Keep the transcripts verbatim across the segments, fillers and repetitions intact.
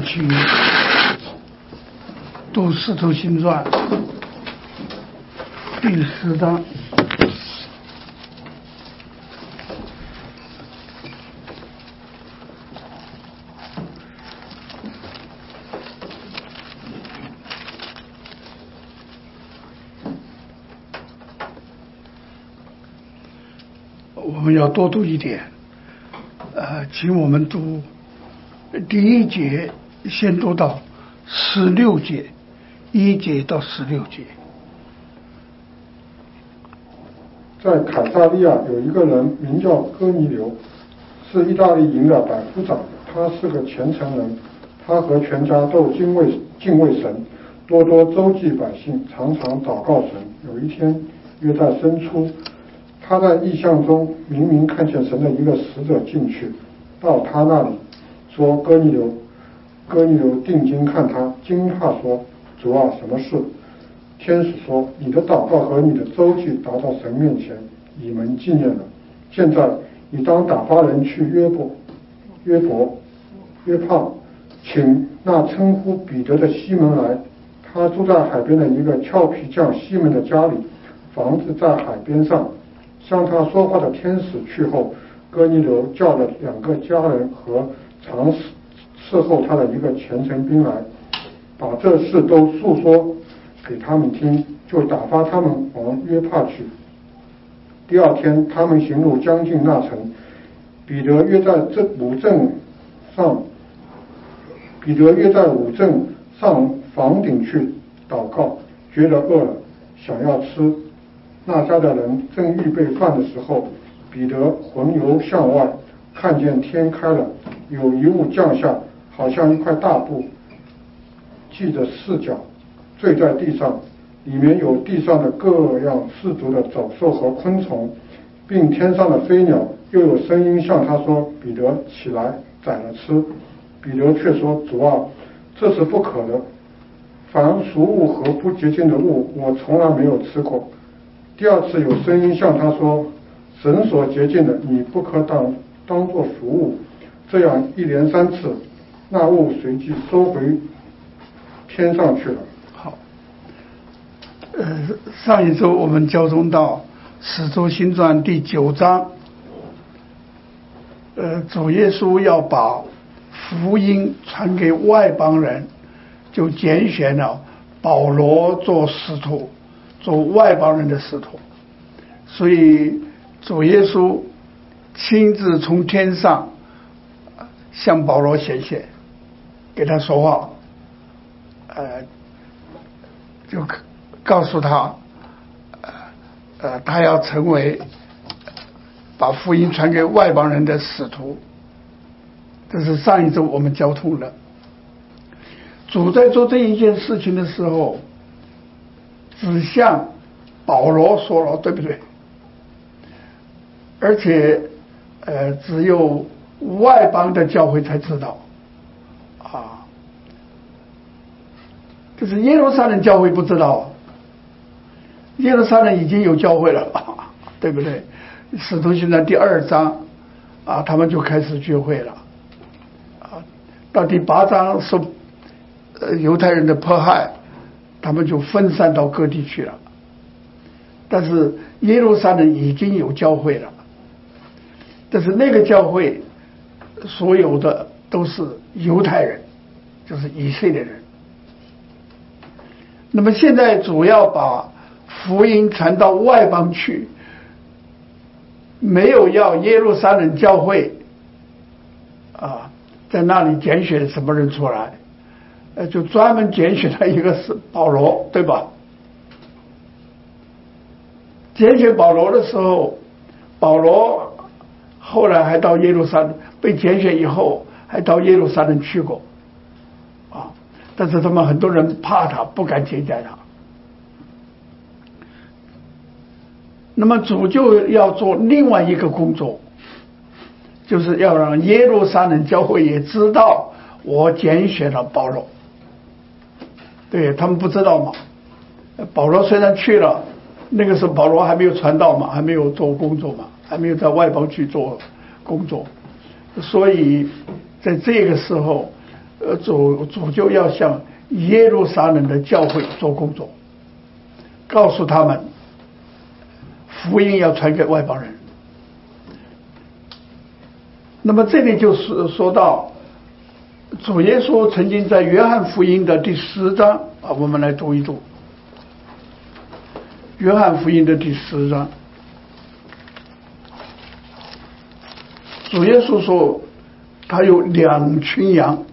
起读《使徒行传》第十章。我们要多读一点，呃，请我们读第一节，先读到十六节，一节到十六节。 在凯撒利亚有一个人名叫哥尼流，是意大利营的百夫长，他是个虔诚人，他和全家都敬畏敬畏神，多多周济百姓，常常祷告神。有一天，约在申初，他在异象中明明看见神的一个使者进去，到他那里说：“哥尼流。”哥尼流定睛看他，惊诧说：“主啊，什么事？”天使说：“你的祷告和你的周济达到神面前，以门纪念了。现在你当打发人去约伯、约伯、约帕，请那称呼彼得的西门来。他住在海边的一个俏皮匠西门的家里，房子在海边上。”向他说话的天使去后，哥尼流叫了两个家人和常伺候他的一个虔诚兵来，把这事都述说给他们听，就打发他们往约帕去。第二天，他们行路将近那城，彼得约在这五镇上，彼得约在五镇上房顶去祷告，觉得饿了，想要吃。那家的人正预备饭的时候，彼得魂游向外，看见天开了，有一物降下，好像一块大布，系着四角，坠在地上，里面有地上的各样四足的走兽和昆虫，并天上的飞鸟。又有声音向他说：“彼得，起来，宰了吃。”彼得却说：“主啊，这是不可的。凡俗物和不洁净的物，我从来没有吃过。”第二次有声音向他说：“神所洁净的，你不可当当作俗物。”这样一连三次，那物随即收回天上去了。 好，呃，上一周我们交通到《使徒行传》第九章，呃，主耶稣要把福音传给外邦人，就拣选了保罗做使徒。做外邦人的使徒，所以主耶稣亲自从天上向保罗显现，给他说话，呃，就告诉他，呃，呃，他要成为把福音传给外邦人的使徒。这是上一周我们交通的。主在做这一件事情的时候，只向保罗说了，对不对？而且，呃，只有外邦的教会才知道，啊，就是耶路撒冷教会不知道，耶路撒冷已经有教会了，对不对？使徒行传第二章，啊，他们就开始聚会了，啊，到第八章受呃犹太人的迫害。他们就分散到各地去了，但是耶路撒冷已经有教会了，但是那个教会所有的都是犹太人，就是以色列人。那么现在主要把福音传到外邦去，没有要耶路撒冷教会啊在那里拣选什么人出来，呃，就专门拣选了一个是保罗，对吧？拣选保罗的时候，保罗后来还到耶路撒冷，被拣选以后还到耶路撒冷去过，啊，但是他们很多人怕他，不敢接待他。那么主就要做另外一个工作，就是要让耶路撒冷教会也知道我拣选了保罗。对，他们不知道嘛。保罗虽然去了，那个时候保罗还没有传道嘛，还没有做工作嘛，还没有在外邦去做工作，所以在这个时候， 呃，主主就要向耶路撒冷的教会做工作，告诉他们福音要传给外邦人。那么这里就是说到主耶稣曾经在约翰福音的第十章啊，我们来读一读约翰福音的第十章。主耶稣说他有两群羊，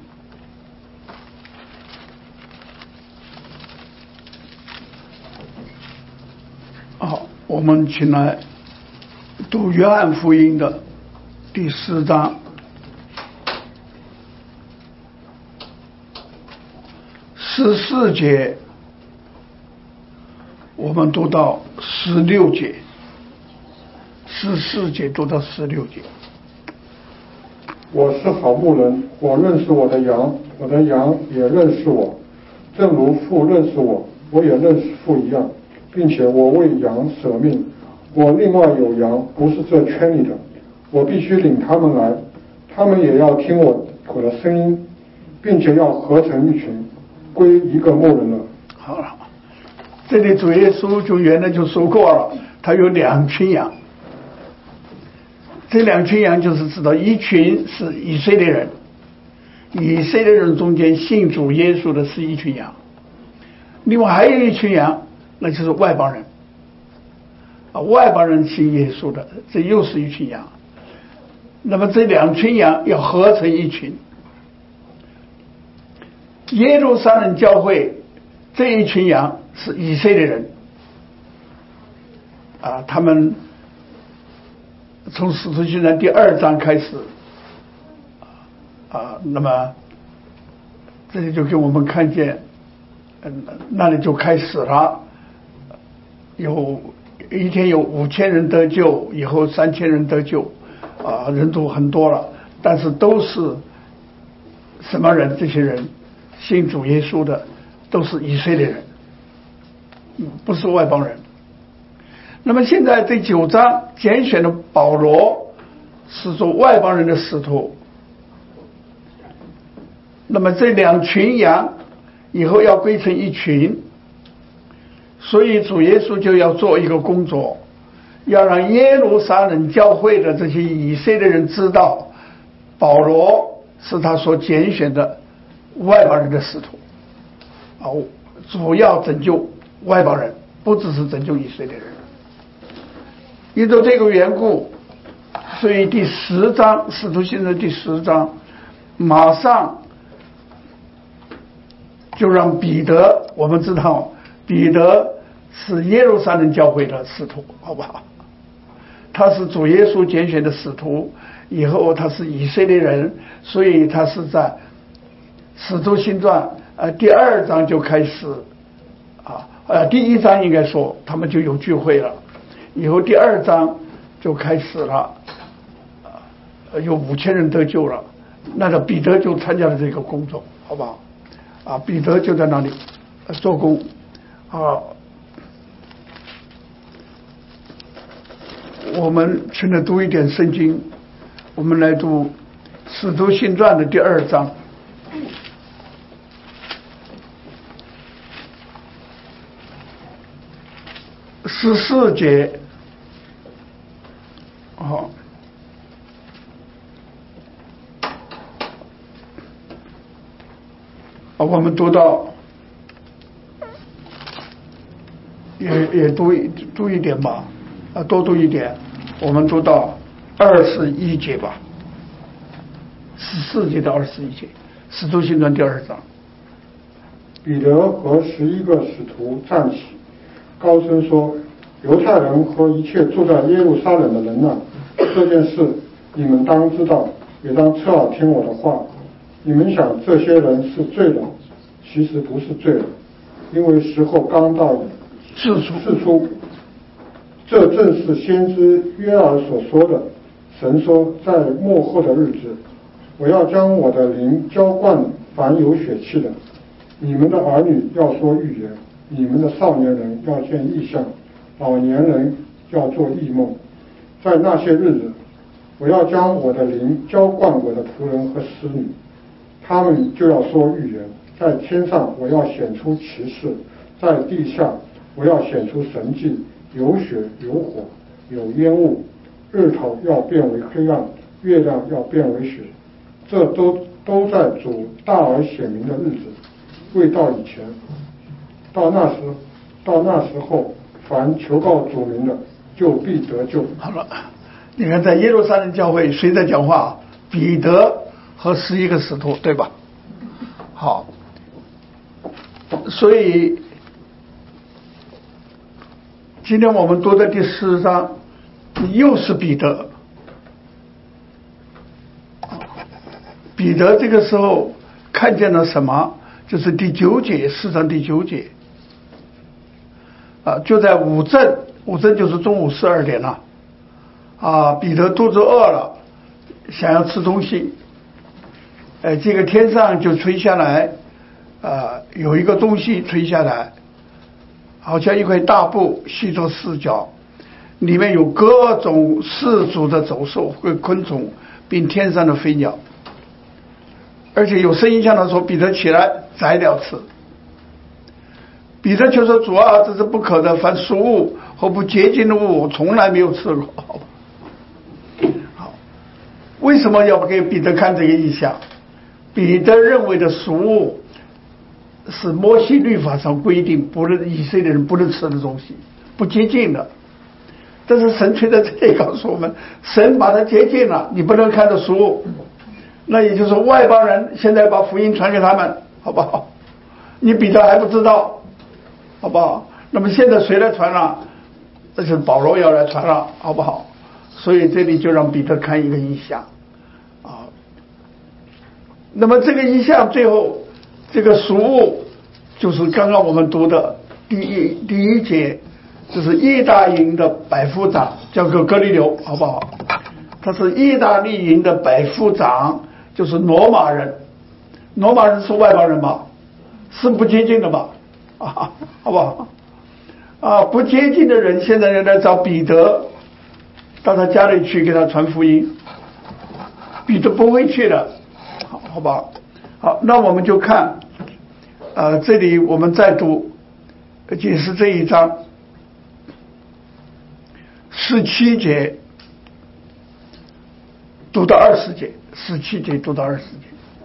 好，我们请来读约翰福音的第十章十四节，我们读到十六节，十四节读到十六节。 我是好牧人，我认识我的羊，我的羊也认识我，正如父认识我，我也认识父一样，并且我为羊舍命。我另外有羊，不是这圈里的，我必须领他们来，他们也要听我我的声音，并且要合成一群，归一个牧人了。 好了，这里主耶稣就原来就说过了，他有两群羊。这两群羊就是知道，一群是以色列人，以色列人中间信主耶稣的是一群羊，另外还有一群羊，那就是外邦人啊，外邦人信耶稣的，这又是一群羊。那么这两群羊要合成一群。耶路撒冷教会这一群羊是以色列人啊，他们从使徒行传第二章开始啊，那么这里就给我们看见，嗯，那里就开始了，有一天有五千人得救，以后三千人得救，啊，人数很多了，但是都是什么人？这些人信主耶稣的都是以色列人，不是外邦人。那么现在这九章拣选的保罗是做外邦人的使徒，那么这两群羊以后要归成一群，所以主耶稣就要做一个工作，要让耶路撒冷教会的这些以色列人知道保罗是他所拣选的外邦人的使徒啊，主要拯救外邦人，不只是拯救以色列人。因着这个缘故，所以第十章使徒行传第十章马上就让彼得，我们知道彼得是耶路撒冷教会的使徒，好不好？他是主耶稣拣选的使徒，以后他是以色列人，所以他是在使徒行传呃第二章就开始啊呃第一章应该说他们就有聚会了，以后第二章就开始了，呃有五千人得救了，那个彼得就参加了这个工作，好不好？啊，彼得就在那里做工啊。我们请来读一点圣经，我们来读使徒行传的第二章十四节。好，啊，我们读到也也读一读一点吧，啊，多读一点。我们读到二十一节吧，十四节到二十一节，使徒行传第二章。 彼得和十一个使徒站起，高声说：“犹太人和一切住在耶路撒冷的人呐，这件事你们当知道，也当侧耳听我的话。你们想这些人是罪人，其实不是罪人，因为时候刚到了。 事出事出，这正是先知约珥所说的。神说，在末后的日子，我要将我的灵浇灌凡有血气的。你们的儿女要说预言，你们的少年人要见异象，老年人要做异梦。在那些日子，我要将我的灵浇灌我的仆人和使女， 他们就要说预言。在天上我要显出奇事，在地下我要显出神迹，有血有火有烟雾，日头要变为黑暗，月亮要变为血，这都都在主大而显明的日子未到以前。到那时到那时候，凡求告主名的就必得救。 好了，你看在耶路撒冷教会谁在讲话？彼得和十一个使徒，对吧？好，所以今天我们读的第四章又是彼得。彼得这个时候看见了什么？就是第九节，四章第九节啊，就在午正，午正就是中午十二点了啊。彼得肚子饿了，想要吃东西，哎，这个天上就垂下来，啊，有一个东西垂下来，好像一块大布系着四角，里面有各种四足的走兽和昆虫，并天上的飞鸟。而且有声音向他说：“彼得起来，宰了吃。”彼得就说：“主啊，这是不可的，凡俗物和不洁净的物，我从来没有吃过。”好，为什么要给彼得看这个意象？彼得认为的俗物是摩西律法上规定不能以色列人不能吃的东西，不洁净的。但是神却在这里告诉我们，神把它洁净了，你不能看到俗物。那也就是外邦人现在把福音传给他们，好不好？你彼得还不知道，好不好？那么现在谁来传了？这是保罗要来传了，好不好？所以这里就让彼得看一个异象啊。那么这个异象最后这个俗物就是刚刚我们读的第一第一节，就是意大营的百夫长叫做哥尼流，好不好？他是意大利营的百夫长，就是罗马人。罗马人是外邦人吧？是不洁净的吧？啊，好不好？啊，不洁净的人现在要来找彼得，到他家里去给他传福音。彼得不会去的，好，好不好？好，那我们就看，呃，这里我们再读解释这一章十七节。读到二十节，十七节读到二十节。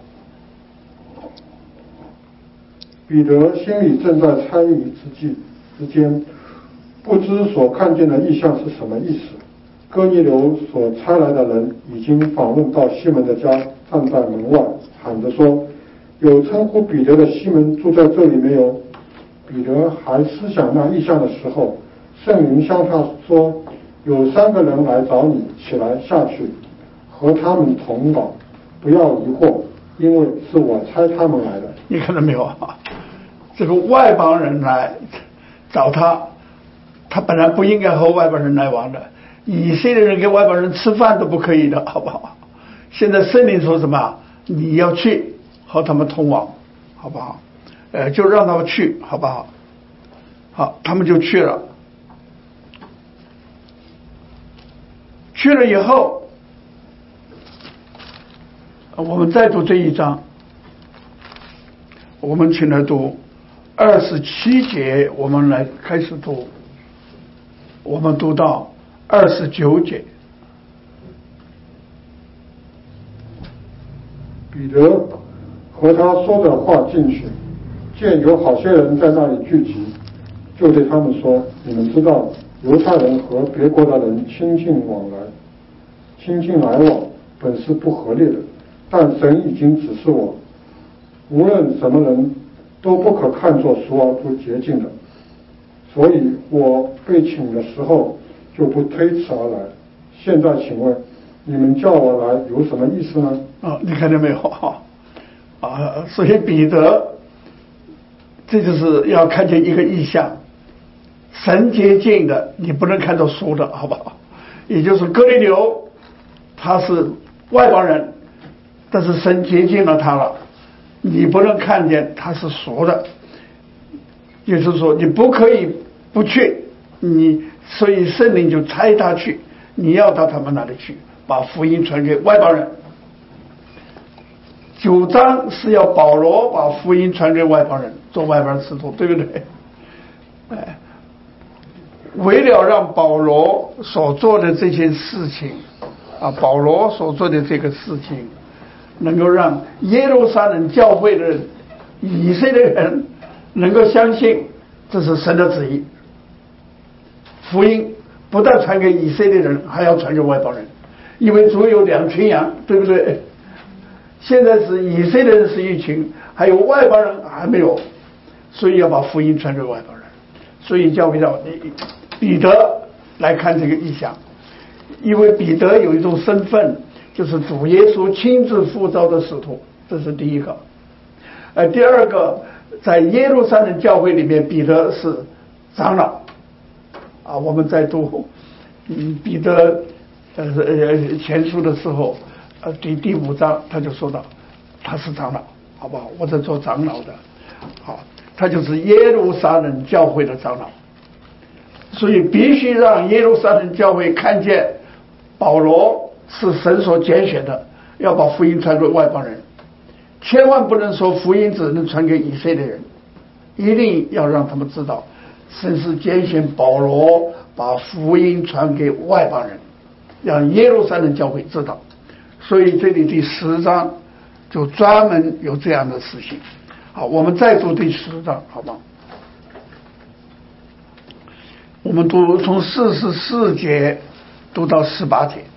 彼得心里正在猜疑之际之间，不知所看见的异象是什么意思。哥尼流所差来的人已经访问到西门的家，站在门外，喊着说：“有称呼彼得的西门住在这里没有？”彼得还思想那异象的时候，圣灵向他说：“有三个人来找你，起来下去。”和他们同往，不要疑惑，因为是我差他们来的。 你看到没有？这个外邦人来找他，他本来不应该和外邦人来往的。以色列人跟外邦人吃饭都不可以的，好不好？现在圣灵说什么？你要去和他们同往，好不好？呃，就让他们去，好不好？好，他们就去了。去了以后。我们再读这一章，我们请来读二十七节，我们来开始读，我们读到二十九节。 彼得和他说着话进去，见有好些人在那里聚集，就对他们说：“你们知道，犹太人和别国的人亲近往来，亲近来往，本是不合理的。但神已经指示我，无论什么人都不可看作俗而不洁净的。所以我被请的时候就不推辞而来。现在请问，你们叫我来有什么意思呢？” 啊，你看到没有？啊，所以彼得，这就是要看见一个意象，神洁净的，你不能看作俗的，好不好？也就是哥尼流，他是外邦人。但是神洁净了他了，你不能看见他是俗的，也就是说你不可以不去，你所以圣灵就差他去，你要到他们那里去，把福音传给外邦人。 九章是要保罗把福音传给外邦人，做外邦使徒，对不对？哎，为了让保罗所做的这件事情啊，保罗所做的这个事情，能够让耶路撒冷教会的以色列人能够相信这是神的旨意。福音不但传给以色列人，还要传给外邦人，因为主有两群羊，对不对？现在是以色列人是一群，还有外邦人还没有，所以要把福音传给外邦人。所以教会叫彼得来看这个意象，因为彼得有一种身份，就是主耶稣亲自呼召的使徒，这是第一个。呃，第二个，在耶路撒冷教会里面，彼得是长老。啊，我们在读嗯彼得呃呃前书的时候，呃第第五章他就说到他是长老，好不好？我在做长老的，好，他就是耶路撒冷教会的长老，所以必须让耶路撒冷教会看见保罗是神所拣选的，要把福音传给外邦人，千万不能说福音只能传给以色列人，一定要让他们知道神是拣选保罗把福音传给外邦人，让耶路撒冷教会知道。所以这里第十章就专门有这样的事情。好，我们再读第十章，好吗？我们读从四十四节读到十八节。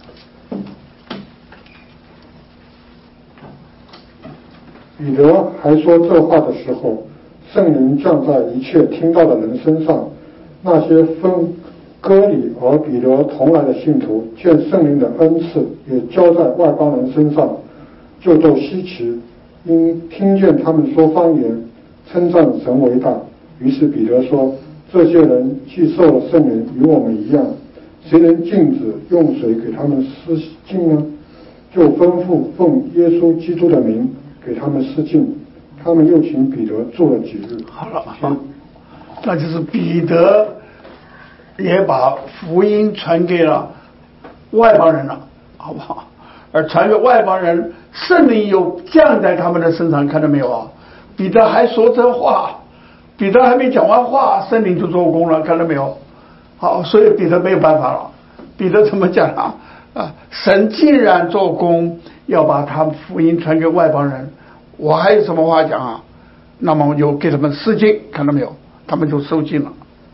彼得还说这话的时候，圣灵降在一切听到的人身上，那些分割礼而彼得同来的信徒，见圣灵的恩赐也交在外邦人身上，就都稀奇，因听见他们说方言，称赞神为大。于是彼得说：这些人既受了圣灵，与我们一样，谁能禁止用水给他们施浸呢？就吩咐奉耶稣基督的名给他们施浸。他们又请彼得住了几日。 好了，好，那就是彼得也把福音传给了外邦人了，好不好？而传给外邦人，圣灵又降在他们的身上，看到没有啊？彼得还说这话，彼得还没讲完话，圣灵就做工了，看到没有？好，所以彼得没有办法了。彼得怎么讲啊？啊，神既然做工，要把他福音传给外邦人，我还有什么话讲啊？那么我就给他们施浸，看到没有？他们就受浸了。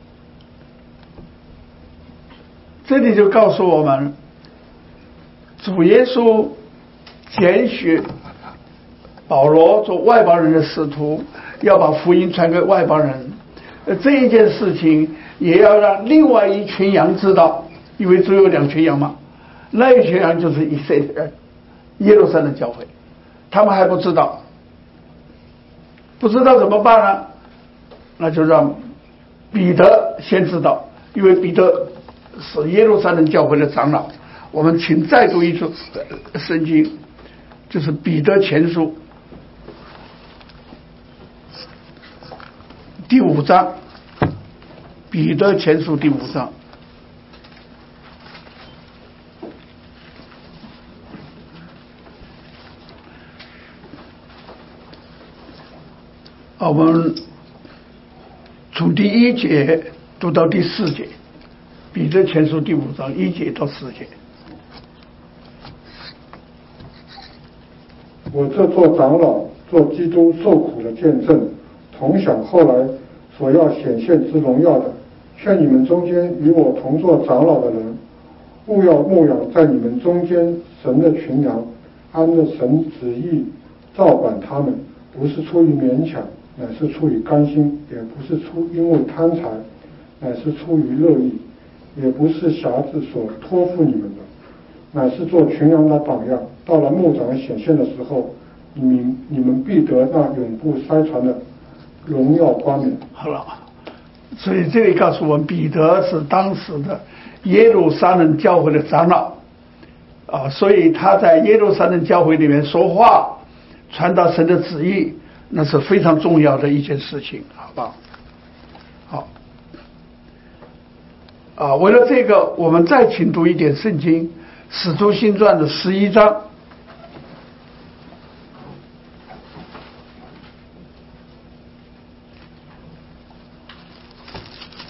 这里就告诉我们，主耶稣拣选保罗做外邦人的使徒，要把福音传给外邦人。这一件事情也要让另外一群羊知道，因为只有两群羊嘛，那一群羊就是以色列人，耶路撒冷教会，他们还不知道。不知道怎么办呢？那就让彼得先知道，因为彼得是耶路撒冷教会的长老。我们请再读一次圣经，就是彼得前书第五章，彼得前书第五章。我们从第一节读到第四节，彼得前书第五章一节到四节。 我这做长老，做基督受苦的见证，同享后来所要显现之荣耀的，劝你们中间与我同做长老的人，务要牧养在你们中间神的群羊，按着神旨意照管他们，不是出于勉强，乃是出于甘心，也不是出因为贪财，乃是出于乐意，也不是辖制所托付你们的，乃是做群羊的榜样。到了牧长显现的时候，你们你们必得那永不筛传的荣耀冠冕。 好了，所以这里告诉我们，彼得是当时的耶路撒冷教会的长老啊，所以他在耶路撒冷教会里面说话，传达神的旨意，那是非常重要的一件事情，好不好？好，啊，为了这个，我们再请读一点圣经，《使徒行传》的十一章。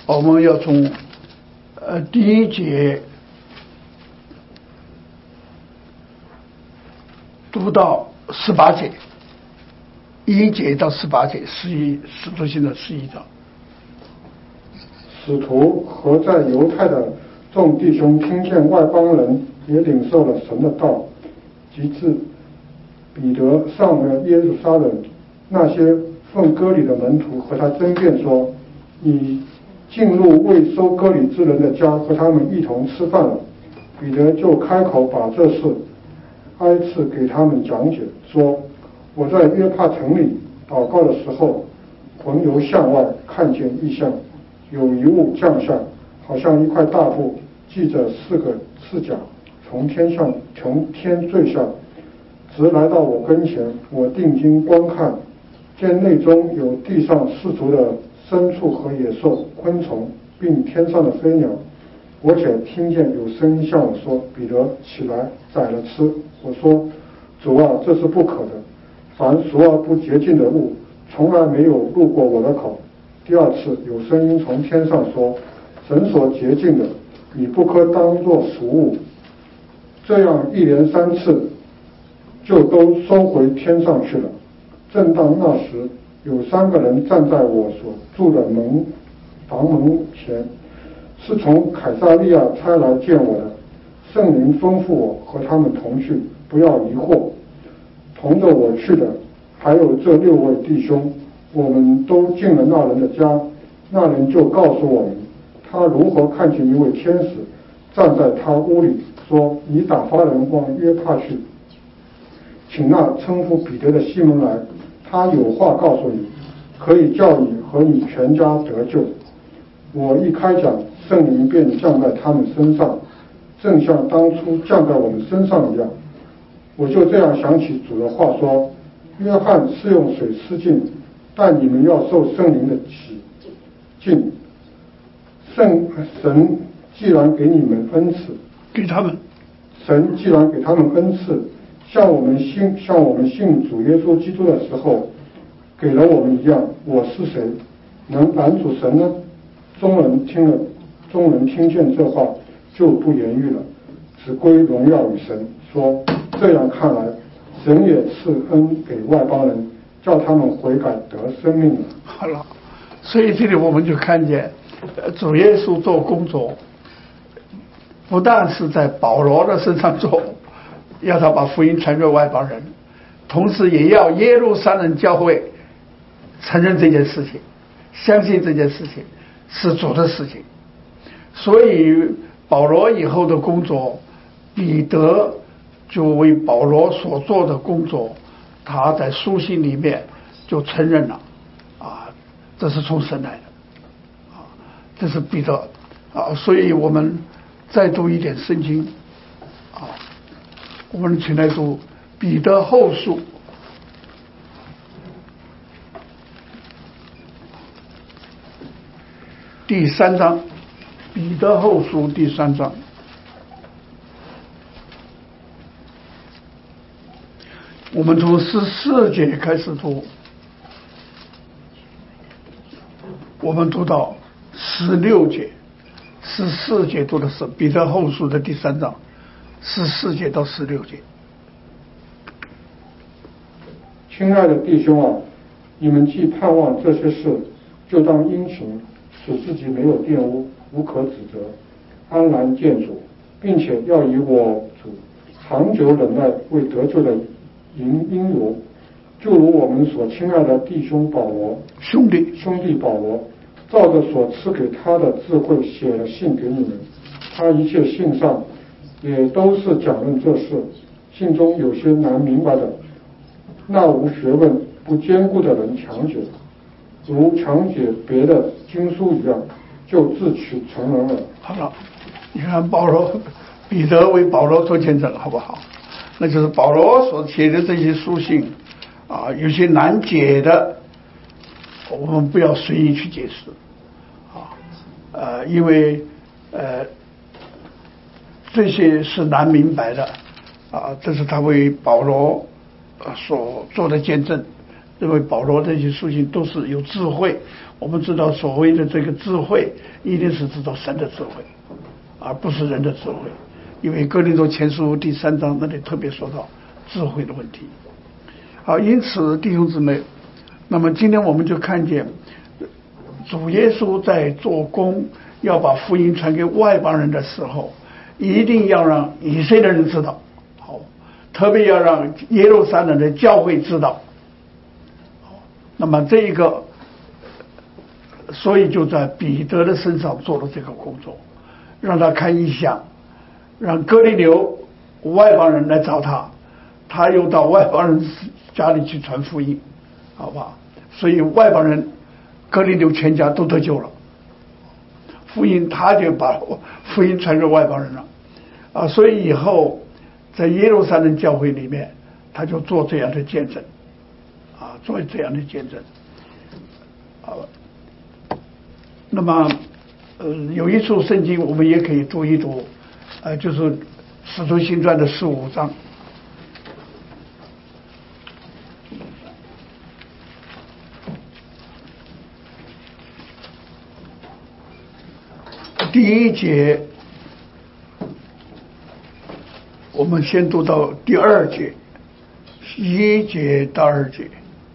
我们要从呃第一节读到十八节，一节到十八节，十一使徒行的十一章。 使徒和在犹太的众弟兄听见外邦人也领受了神的道，及至彼得上了耶路撒冷，那些奉割礼的门徒和他争辩说：“你进入未收割礼之人的家，和他们一同吃饭了。”彼得就开口把这事挨次给他们讲解，说：“我在约帕城里祷告的时候，魂游向外，看见异象，有一物降下，好像一块大布，系着四个四角，从天上从天坠下，直来到我跟前。我定睛观看，见内中有地上四足的牲畜和野兽、昆虫，并天上的飞鸟。我且听见有声音向我说：彼得，起来，宰了吃。我说：主啊，这是不可的。凡俗而不洁净的物，从来没有入过我的口。第二次有声音从天上说：神所洁净的，你不可当作俗物。这样一连三次，就都收回天上去了。正当那时，有三个人站在我所住的门房门前，是从凯撒利亚差来见我的。圣灵吩咐我和他们同去，不要疑惑。同着我去的还有这六位弟兄，我们都进了那人的家。那人就告诉我们，他如何看见一位天使站在他屋里，说：你打发人往约帕去，请那称呼彼得的西门来，他有话告诉你，可以叫你和你全家得救。我一开讲，圣灵便降在他们身上，正像当初降在我们身上一样。我就这样想起主的话说：约翰是用水施浸，但你们要受圣灵的洗浸。圣神既然给你们恩赐， 给他们， 神既然给他们恩赐，像我们信像我们信主耶稣基督的时候，给了我们一样。我是谁，能拦阻神呢？众人听了，众人听见这话，就不言语了，只归荣耀与神，说：这样看来，神也赐恩给外邦人，叫他们悔改得生命了。 好了，所以这里我们就看见，主耶稣做工作，不但是在保罗的身上做，要他把福音传给外邦人，同时也要耶路撒冷教会承认这件事情，相信这件事情是主的事情。所以保罗以后的工作，彼得就为保罗所做的工作，他在书信里面就承认了，啊，这是从神来的，啊，这是彼得，啊，所以我们再读一点圣经，啊，我们请来读彼得后书第三章，彼得后书第三章。我们从十四节开始读，我们读到十六节，十四节读的是彼得后书的第三章，十四节到十六节。 亲爱的弟兄啊，你们既盼望这些事，就当殷勤，使自己没有玷污，无可指责，安然见主，并且要以我主长久忍耐为得救的因因由，就如我们所亲爱的弟兄保罗兄弟兄弟保罗，照着所赐给他的智慧写了信给你们。他一切信上也都是讲论这事，信中有些难明白的，那无学问不坚固的人强解，如强解别的经书一样，就自取成人了。 好了，你看保罗彼得为保罗做见证了，好不好？那就是保罗所写的这些书信啊，有些难解的，我们不要随意去解释啊，呃，因为呃这些是难明白的啊，这是他为保罗所做的见证， 认为保罗这些书信都是有智慧。我们知道所谓的这个智慧，一定是知道神的智慧，而不是人的智慧。因为哥林多前书第三章那里特别说到智慧的问题。好，因此弟兄姊妹，那么今天我们就看见主耶稣在做工，要把福音传给外邦人的时候，一定要让以色列人知道，好，特别要让耶路撒冷的教会知道。好，那么这一个，所以就在彼得的身上做了这个工作，让他看异象，让哥尼流外邦人来找他，他又到外邦人家里去传福音，好吧？所以外邦人哥尼流全家都得救了，福音他就把福音传给外邦人了啊！所以以后在耶路撒冷教会里面，他就做这样的见证啊，做这样的见证啊。那么呃，有一处圣经我们也可以读一读，呃，就是《使徒行传》的十五章。第一节，我们先读到第二节，一节到二节。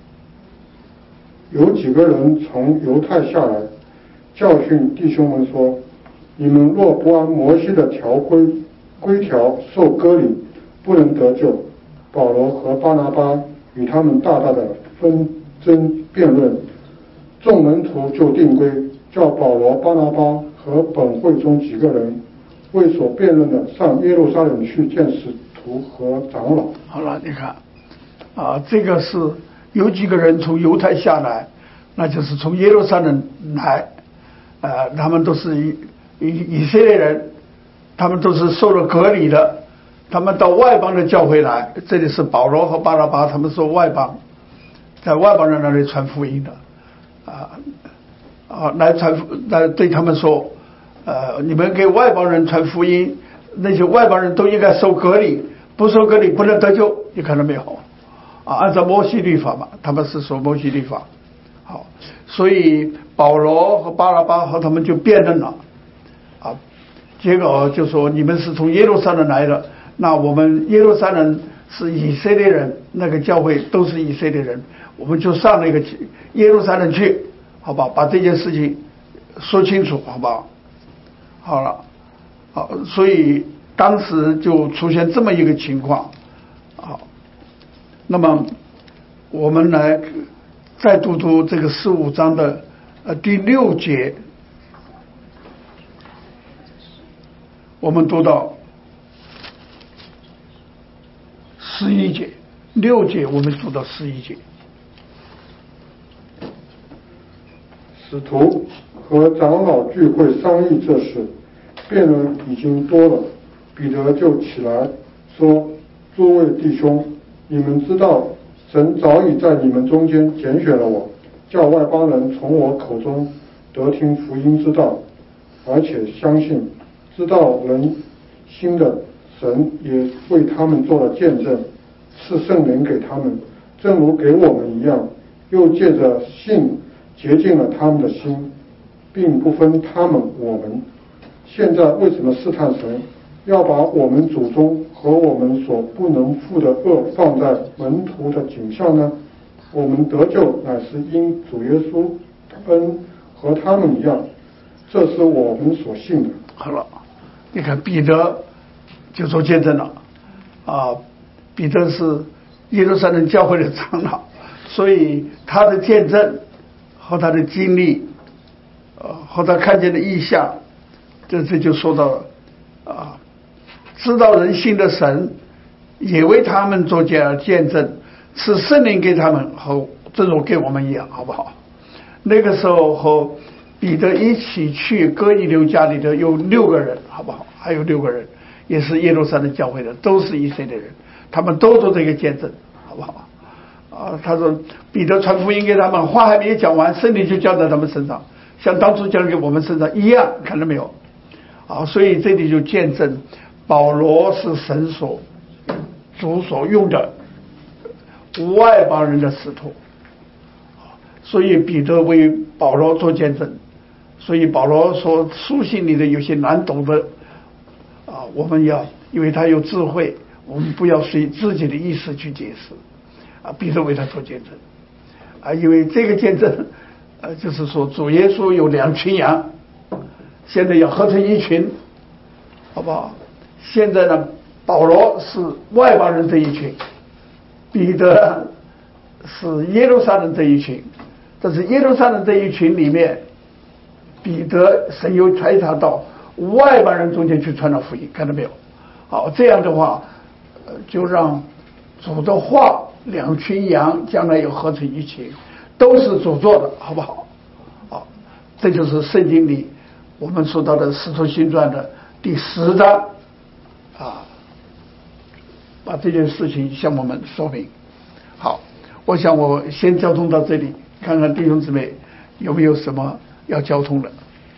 有几个人从犹太下来，教训弟兄们说：你们若不按摩西的条规规条受割礼，不能得救。保罗和巴拿巴与他们大大的纷争辩论，众门徒就定规，叫保罗、巴拿巴和本会中几个人为所辩论的上耶路撒冷去见使徒和长老。 好了，你看啊，这个是有几个人从犹太下来，那就是从耶路撒冷来，呃，他们都是以以以色列人，他们都是受了割礼的，他们到外邦的教会来。这里是保罗和巴拿巴，他们说外邦，在外邦人那里传福音的，啊。啊，来传来对他们说，呃，你们给外邦人传福音，那些外邦人都应该受割礼，不受割礼不能得救。你看到没有？啊，按照摩西律法嘛，他们是说摩西律法。好，所以保罗和巴拿巴和他们就辩论了，啊，结果就说你们是从耶路撒冷来的，那我们耶路撒冷是以色列人，那个教会都是以色列人，我们就上那个耶路撒冷去。好吧，把这件事情说清楚，好吧？好了，好，所以当时就出现这么一个情况，好，那么我们来再读读这个十五章的呃第六节，我们读到十一节，六节我们读到十一节。 使徒和长老聚会商议这事，辩论已经多了。彼得就起来说：诸位弟兄，你们知道神早已在你们中间拣选了我，叫外邦人从我口中得听福音之道，而且相信，知道人心的神也为他们做了见证，赐圣灵给他们，正如给我们一样，又借着信洁净了他们的心，并不分他们我们。现在为什么试探神，要把我们祖宗和我们所不能负的恶放在门徒的颈项呢？我们得救乃是因主耶稣恩和他们一样，这是我们所信的。 好了，你看彼得就做见证了啊，彼得是耶路撒冷教会的长老，所以他的见证和他的经历，呃，和他看见的异象，这这就说到了啊，知道人心的神也为他们做见证，赐圣灵给他们，和正如给我们一样，好不好？那个时候和彼得一起去哥尼流家里的有六个人，好不好？还有六个人也是耶路撒冷教会的，都是以色列人，他们都做这个见证，好不好？啊，他说彼得传福音给他们，话还没有讲完，圣灵就降在他们身上，像当初降给我们身上一样，看到没有？啊，所以这里就见证保罗是神所主所用的外邦人的使徒， 所以彼得为保罗做见证。所以保罗说书信里的有些难懂的啊，我们要因为他有智慧，我们不要随自己的意思去解释啊。彼得为他做见证啊，因为这个见证呃，就是说主耶稣有两群羊，现在要合成一群，好不好？现在呢，保罗是外邦人这一群，彼得是耶路撒冷这一群。但是耶路撒冷这一群里面，彼得神又派他到外邦人中间去传达福音，看到没有？好，这样的话，呃，就让主的话两群羊将来又合成一群，都是主做的，好不好？好，这就是圣经里我们说到的《使徒行传》的第十章啊，把这件事情向我们说明。好，我想我先交通到这里，看看弟兄姊妹有没有什么要交通的。